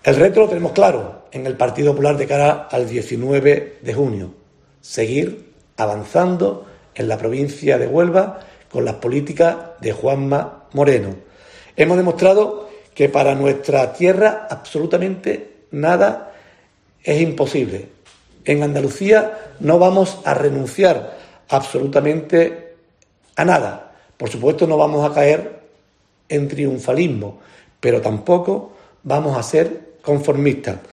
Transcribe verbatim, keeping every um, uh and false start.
El reto lo tenemos claro en el Partido Popular de cara al diecinueve de junio. Seguir avanzando en la provincia de Huelva con las políticas de Juanma Moreno. Hemos demostrado que para nuestra tierra absolutamente nada es imposible. En Andalucía no vamos a renunciar absolutamente a nada. Por supuesto, no vamos a caer en triunfalismo, pero tampoco vamos a ser conformistas.